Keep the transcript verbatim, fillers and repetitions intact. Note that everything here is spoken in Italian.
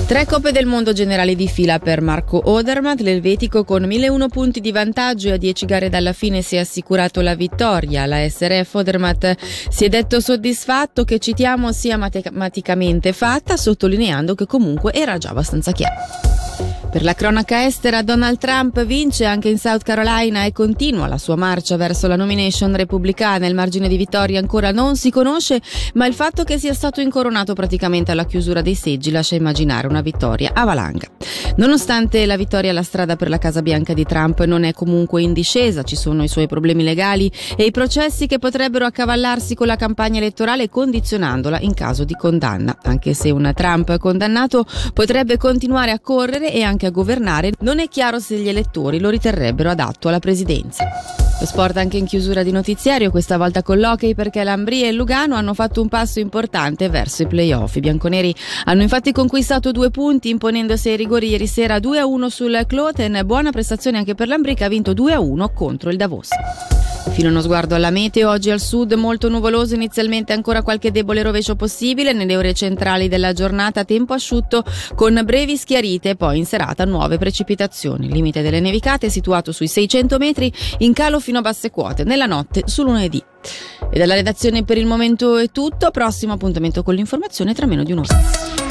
Tre Coppe del Mondo generali di fila per Marco Odermatt, l'elvetico con mille e uno punti di vantaggio e a dieci gare dalla fine si è assicurato la vittoria. La S R F Odermatt si è detto soddisfatto che, citiamo, sia matematicamente fatta, sottolineando che comunque era già abbastanza chiaro. Per la cronaca estera, Donald Trump vince anche in South Carolina e continua la sua marcia verso la nomination repubblicana. Il margine di vittoria ancora non si conosce, ma il fatto che sia stato incoronato praticamente alla chiusura dei seggi lascia immaginare una vittoria a valanga. Nonostante la vittoria, la strada per la Casa Bianca di Trump non è comunque in discesa. Ci sono i suoi problemi legali e i processi che potrebbero accavallarsi con la campagna elettorale, condizionandola in caso di condanna. Anche se un Trump condannato potrebbe continuare a correre e anche a governare, non è chiaro se gli elettori lo riterrebbero adatto alla presidenza. Lo sport anche in chiusura di notiziario, questa volta con l'hockey, perché l'Ambrì e il Lugano hanno fatto un passo importante verso i play-off. I bianconeri hanno infatti conquistato due punti imponendosi ai rigori ieri sera due a uno sul Kloten. Buona prestazione anche per l'Ambrì, che ha vinto due a uno contro il Davos. Fino uno sguardo alla meteo, oggi al sud molto nuvoloso, inizialmente ancora qualche debole rovescio possibile, nelle ore centrali della giornata tempo asciutto con brevi schiarite, poi in serata nuove precipitazioni. Il limite delle nevicate è situato sui seicento metri, in calo fino a basse quote, nella notte su lunedì. E dalla redazione per il momento è tutto, prossimo appuntamento con l'informazione tra meno di un'ora.